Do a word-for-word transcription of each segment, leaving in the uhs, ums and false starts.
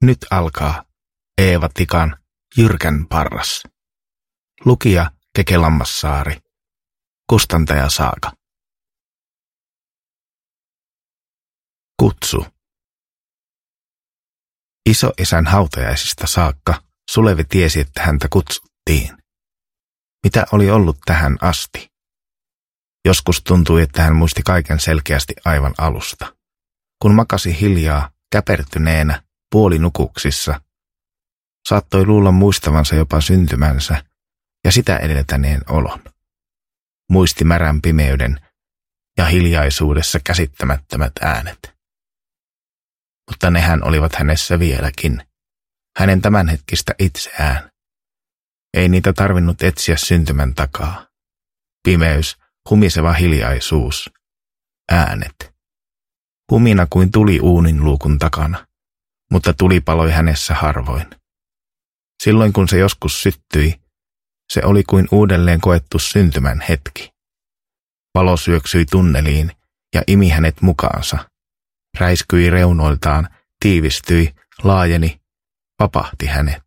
Nyt alkaa Eeva Tikan Jyrkän parras. Lukija Keke Lammassaari. Kustantaja Saaka. Kutsu. Isoisän hautajaisista saakka Sulevi tiesi, että häntä kutsuttiin. Mitä oli ollut tähän asti? Joskus tuntui, että hän muisti kaiken selkeästi aivan alusta. Kun makasi hiljaa, käpertyneenä, puolinukuksissa, saattoi luulla muistavansa jopa syntymänsä ja sitä edeltäneen olon. Muisti märän pimeyden ja hiljaisuudessa käsittämättömät äänet. Mutta nehän olivat hänessä vieläkin, hänen tämänhetkistä itseään. Ei niitä tarvinnut etsiä syntymän takaa. Pimeys, humiseva hiljaisuus, äänet. Humina kuin tuli uunin luukun takana, mutta tuli paloi hänessä harvoin. Silloin kun se joskus syttyi, se oli kuin uudelleen koettu syntymän hetki. Valo syöksyi tunneliin ja imi hänet mukaansa. Räiskyi reunoiltaan, tiivistyi, laajeni, vapahti hänet.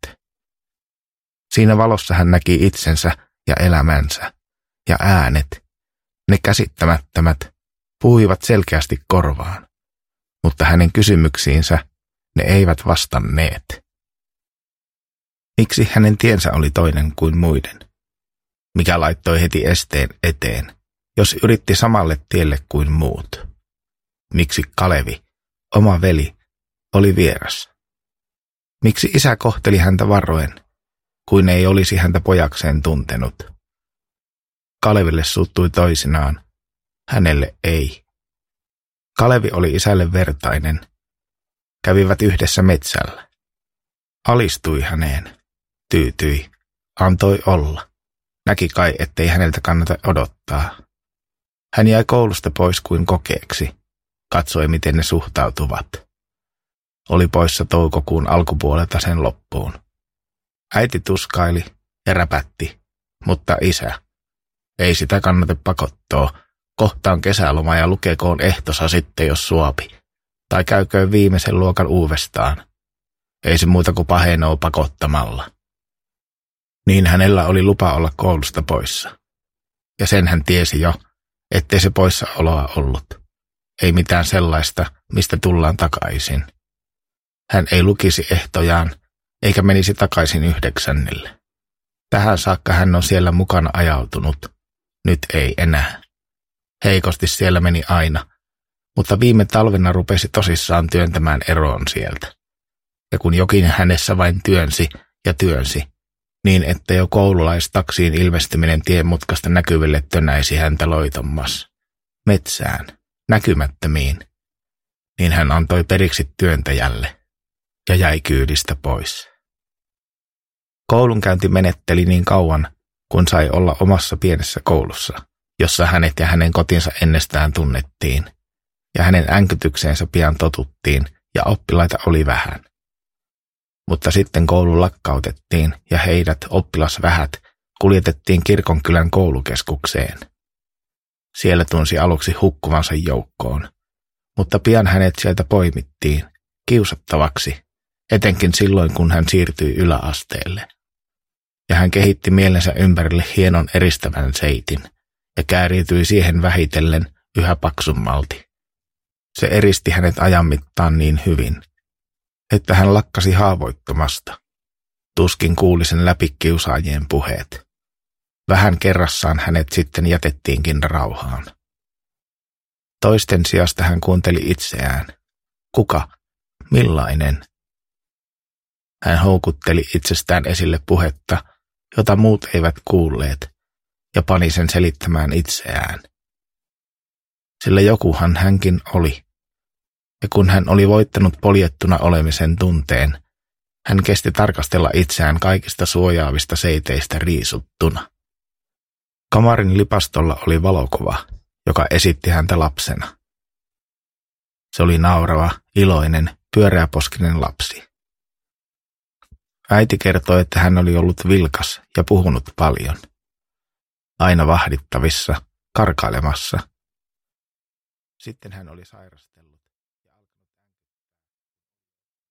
Siinä valossa hän näki itsensä ja elämänsä, ja äänet, ne käsittämättömät, puhuivat selkeästi korvaan, mutta hänen kysymyksiinsä ne eivät vastanneet. Miksi hänen tiensä oli toinen kuin muiden? Mikä laittoi heti esteen eteen, jos yritti samalle tielle kuin muut? Miksi Kalevi, oma veli, oli vieras? Miksi isä kohteli häntä varoen, kuin ei olisi häntä pojakseen tuntenut? Kaleville suuttui toisinaan, hänelle ei. Kalevi oli isälle vertainen. Kävivät yhdessä metsällä. Alistui häneen, tyytyi, antoi olla. Näki kai, ettei häneltä kannata odottaa. Hän jäi koulusta pois kuin kokeeksi. Katsoi, miten ne suhtautuvat. Oli poissa toukokuun alkupuolelta sen loppuun. Äiti tuskaili ja räpätti, mutta isä, ei sitä kannata pakottaa. Kohta on kesäloma ja lukekoon ehtosa sitten, jos suopi. Tai käyköön viimeisen luokan uudestaan. Ei se muuta kuin pahenoo pakottamalla. Niin hänellä oli lupa olla koulusta poissa. Ja sen hän tiesi jo, ettei se poissaoloa ollut. Ei mitään sellaista, mistä tullaan takaisin. Hän ei lukisi ehtojaan, eikä menisi takaisin yhdeksännelle. Tähän saakka hän on siellä mukana ajautunut. Nyt ei enää. Heikosti siellä meni aina, mutta viime talvena rupesi tosissaan työntämään eroon sieltä. Ja kun jokin hänessä vain työnsi ja työnsi, niin että jo koululaistaksiin ilmestyminen tien mutkasta näkyville tönäisi häntä loitommas. Metsään, näkymättömiin, niin hän antoi periksi työntäjälle ja jäi kyydistä pois. Koulunkäynti menetteli niin kauan, kun sai olla omassa pienessä koulussa, jossa hänet ja hänen kotinsa ennestään tunnettiin, ja hänen änkytykseensä pian totuttiin, ja oppilaita oli vähän. Mutta sitten koulu lakkautettiin, ja heidät, oppilasvähät, kuljetettiin kirkonkylän koulukeskukseen. Siellä tunsi aluksi hukkuvansa joukkoon, mutta pian hänet sieltä poimittiin, kiusattavaksi, etenkin silloin kun hän siirtyi yläasteelle. Ja hän kehitti mielensä ympärille hienon eristävän seitin, ja kääriytyi siihen vähitellen yhä paksummalti. Se eristi hänet ajan mittaan niin hyvin, että hän lakkasi haavoittumasta. Tuskin kuuli sen läpi kiusaajien puheet. Vähän kerrassaan hänet sitten jätettiinkin rauhaan. Toisten sijasta hän kuunteli itseään. Kuka? Millainen? Hän houkutteli itsestään esille puhetta, jota muut eivät kuulleet, ja pani sen selittämään itseään. Sillä jokuhan hänkin oli, ja kun hän oli voittanut poljettuna olemisen tunteen, hän kesti tarkastella itseään kaikista suojaavista seiteistä riisuttuna. Kamarin lipastolla oli valokova, joka esitti häntä lapsena. Se oli naurava, iloinen, pyöreäposkinen lapsi. Äiti kertoi, että hän oli ollut vilkas ja puhunut paljon. Aina vahdittavissa, karkailemassa. Sitten hän oli sairastellut.